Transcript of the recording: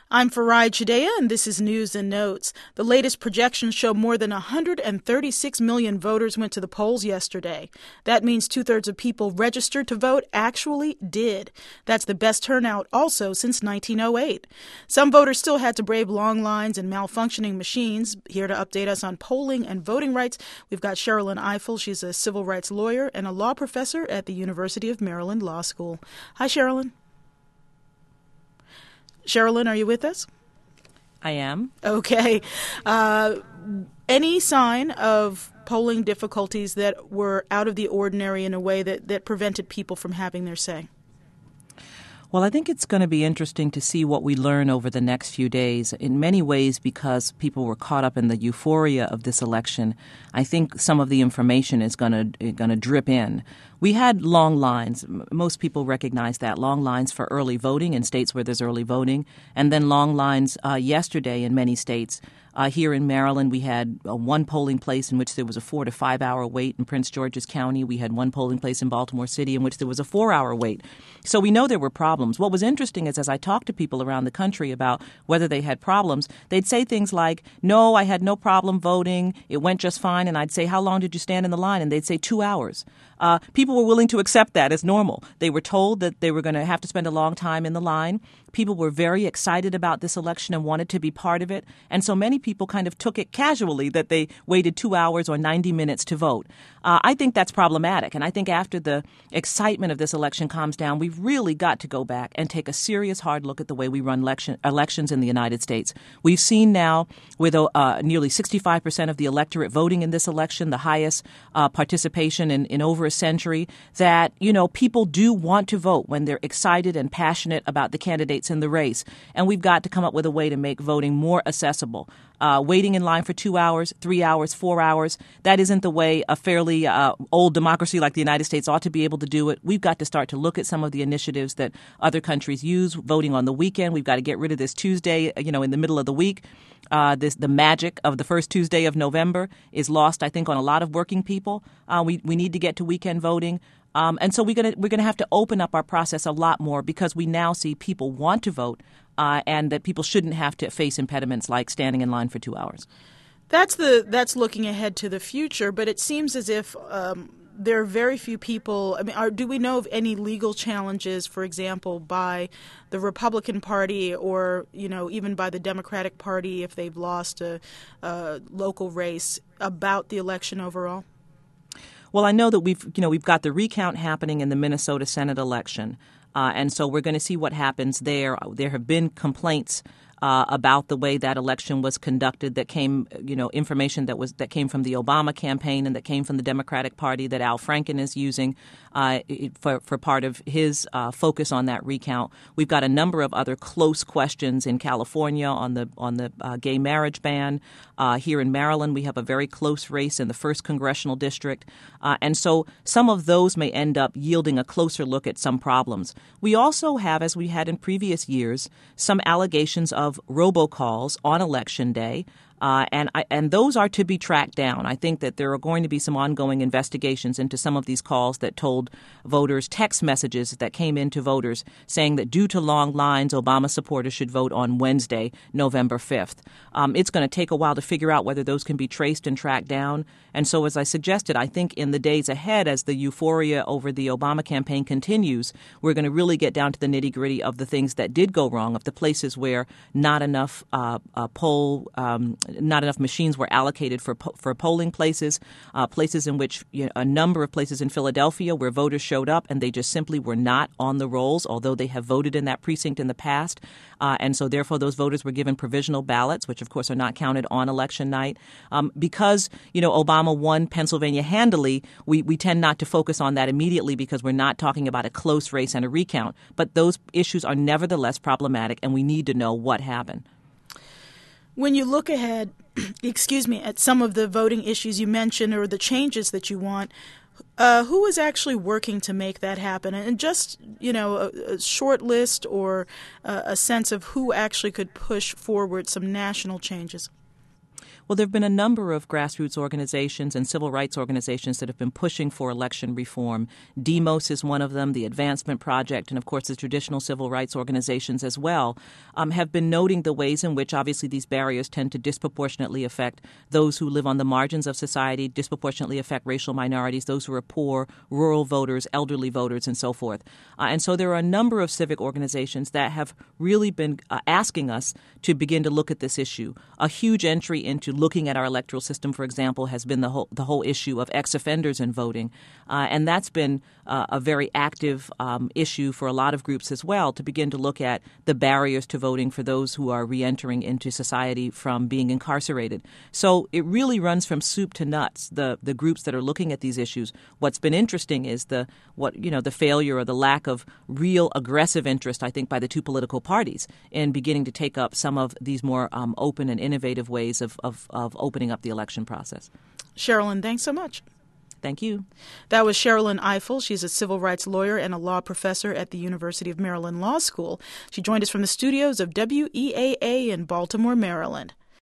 I'm Farai Chideya, and this is News and Notes. The latest projections show more than 136 million voters went to the polls yesterday. That means two-thirds of people registered to vote actually did. That's the best turnout also since 1908. Some voters still had to brave long lines and malfunctioning machines. Here to update us on polling and voting rights, we've got Sherrilyn Ifill. She's a civil rights lawyer and a law professor at the University of Maryland Law School. Hi, Sherrilyn. Sherrilyn, are you with us? I am. Okay. Any sign of polling difficulties that were out of the ordinary in a way that prevented people from having their say? Well, I think it's going to be interesting to see what we learn over the next few days. In many ways, because people were caught up in the euphoria of this election, I think some of the information is going to drip in. We had long lines. Most people recognize that. Long lines for early voting in states where there's early voting, and then long lines yesterday in many states. Here in Maryland, we had one polling place in which there was a 4 to 5 hour wait. In Prince George's County, we had one polling place in Baltimore City in which there was a 4-hour wait. So we know there were problems. What was interesting is as I talked to people around the country about whether they had problems, they'd say things like, no, I had no problem voting. It went just fine. And I'd say, how long did you stand in the line? And they'd say 2 hours. People were willing to accept that as normal. They were told that they were going to have to spend a long time in the line. People were very excited about this election and wanted to be part of it. And so many people kind of took it casually that they waited 2 hours or 90 minutes to vote. I think that's problematic. And I think after the excitement of this election calms down, we've really got to go back and take a serious hard look at the way we run elections in the United States. We've seen now with nearly 65% of the electorate voting in this election, the highest participation in over a century, that, people do want to vote when they're excited and passionate about the candidates in the race. And we've got to come up with a way to make voting more accessible. Waiting in line for 2 hours, 3 hours, 4 hours, that isn't the way a fairly old democracy like the United States ought to be able to do it. We've got to start to look at some of the initiatives that other countries use, voting on the weekend. We've got to get rid of this Tuesday, in the middle of the week. The magic of the first Tuesday of November is lost, I think, on a lot of working people. We need to get to weekend voting. And so we're gonna have to open up our process a lot more because we now see people want to vote and that people shouldn't have to face impediments like standing in line for 2 hours. That's looking ahead to the future, but it seems as if there are very few people. I mean, do we know of any legal challenges, for example, by the Republican Party or even by the Democratic Party if they've lost a local race about the election overall? Well, I know that we've got the recount happening in the Minnesota Senate election, and so we're going to see what happens there. There have been complaints about the way that election was conducted that came, information that came from the Obama campaign and that came from the Democratic Party that Al Franken is using for part of his focus on that recount. We've got a number of other close questions in California on the gay marriage ban. Here in Maryland, we have a very close race in the 1st Congressional District. And so some of those may end up yielding a closer look at some problems. We also have, as we had in previous years, some allegations of robocalls on Election Day. And those are to be tracked down. I think that there are going to be some ongoing investigations into some of these calls that told voters text messages that came into voters saying that due to long lines, Obama supporters should vote on Wednesday, November 5th. It's going to take a while to figure out whether those can be traced and tracked down. And so, as I suggested, I think in the days ahead, as the euphoria over the Obama campaign continues, we're going to really get down to the nitty-gritty of the things that did go wrong, of the places where not enough not enough machines were allocated for polling places, places in which a number of places in Philadelphia where voters showed up and they just simply were not on the rolls, although they have voted in that precinct in the past. And so therefore those voters were given provisional ballots, which of course are not counted on election night. Because, Obama won Pennsylvania handily, we tend not to focus on that immediately because we're not talking about a close race and a recount. But those issues are nevertheless problematic and we need to know what happened. When you look ahead, at some of the voting issues you mentioned or the changes that you want, who is actually working to make that happen? And just, a short list or a sense of who actually could push forward some national changes. Well, there have been a number of grassroots organizations and civil rights organizations that have been pushing for election reform. Demos is one of them, the Advancement Project, and of course the traditional civil rights organizations as well, have been noting the ways in which obviously these barriers tend to disproportionately affect those who live on the margins of society, disproportionately affect racial minorities, those who are poor, rural voters, elderly voters, and so forth. And so there are a number of civic organizations that have really been asking us to begin to look at this issue. A huge entry into looking at our electoral system, for example, has been the whole issue of ex-offenders in voting. And that's been a very active issue for a lot of groups as well, to begin to look at the barriers to voting for those who are reentering into society from being incarcerated. So it really runs from soup to nuts, the groups that are looking at these issues. What's been interesting is the failure or the lack of real aggressive interest, I think, by the two political parties in beginning to take up some of these more open and innovative ways of opening up the election process. Sherilyn, thanks so much. Thank you. That was Sherilyn Ifill. She's a civil rights lawyer and a law professor at the University of Maryland Law School. She joined us from the studios of WEAA in Baltimore, Maryland.